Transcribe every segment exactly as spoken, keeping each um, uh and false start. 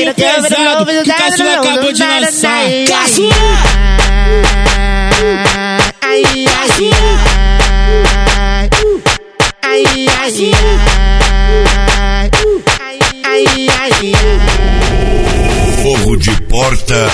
bagulho pesado que o Caçula acabou de lançar. Caçula! Ai, ai, ai, ai, ai, ai, ai, Fogo de Porta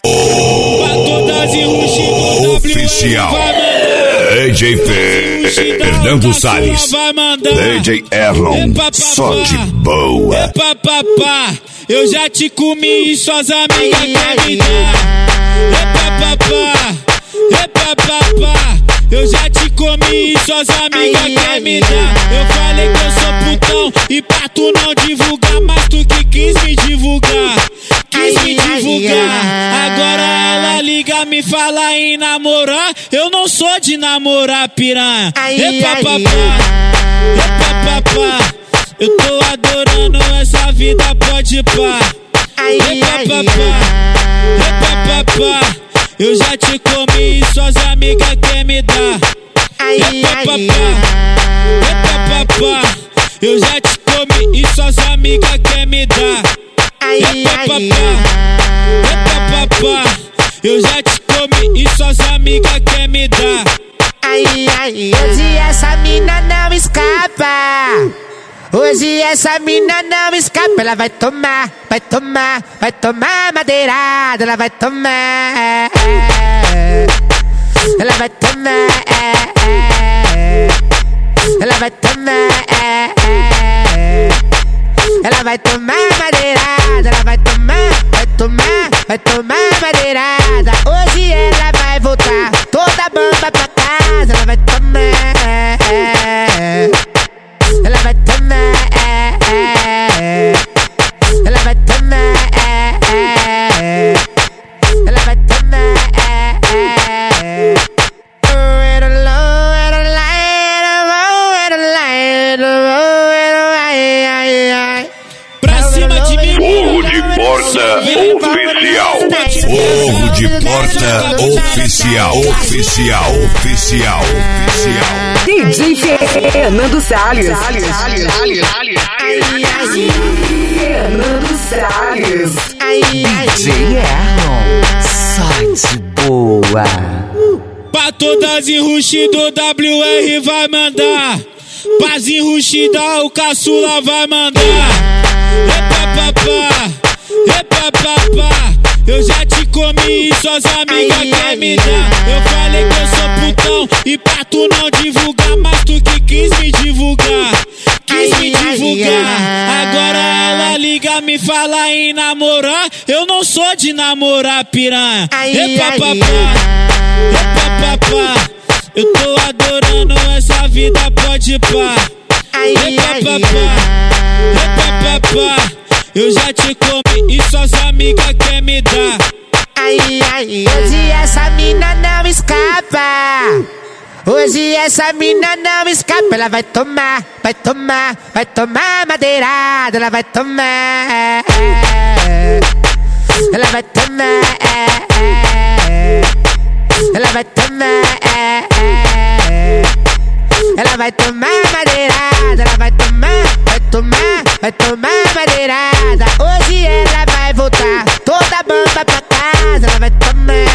Oficial. D J Fernando Salles, D J Erlon, só de boa. Epa, papá, eu já te comi e suas amigas querem me dar. Epa, papá, epa, papá, eu já te comi e suas amigas querem me dar. Eu falei que eu sou putão e pra tu não divulgar, mas tu que quis me divulgar, quis me divulgar. Agora ela liga, me fala em namorar, eu não sou de namorar, piranha. Epa, papá, epa, papá, eu tô adorando essa vida, pode pá. Epa, papá, epa, papá, eu já te comi e suas amigas querem me dar. Epa, papá, epa, papá, eu já te comi e suas amigas querem me dar. Epa, papá, epa, papá, eu já te comi e suas amigas querem me dar. Hoje essa mina não escapa. Hoje essa mina não escapa. Ela vai tomar, vai tomar, vai tomar madeirada. Ela vai tomar, ela vai tomar, ela vai tomar, ela vai tomar madeirada. Ela vai tomar, vai tomar, vai tomar madeirada. Hoje ela vai voltar toda bamba pra casa. Ela vai tomar, ela vai tomar, ela vai tomar, ela vai tomar. Pra cima de mim, Fogo de Porta Oficial. Fogo de Porta Oficial. Oficial. Oficial. Oficial. D J Fernando Salles. Fernando Salles. D J Erlon, só de boa. pra todas enrustidas, W R vai mandar. Pras enrustidas, o Caçula vai mandar. Epa, papá, epa, papá, eu já te comi e suas amigas querem me dar. Eu falei que eu sou putão e pra tu não divulgar, mas tu que quis me divulgar, quis me divulgar. Agora ela liga, me fala em namorar, eu não sou de namorar, piranha. Epa, papá, epa, papá, eu tô adorando essa vida, pode pá. Epa, papá, epa, papá, eu já te comi e suas amigas querem me dar. Hoje essa mina não escapa. Hoje essa mina não escapa. Ela vai tomar, vai tomar, vai tomar madeirada. Ela vai tomar, ela vai tomar, ela vai tomar, ela vai tomar madeirada. Ela vai tomar, vai tomar, vai tomar madeirada. Hoje ela vai voltar toda bamba pra casa. Ela vai tomar,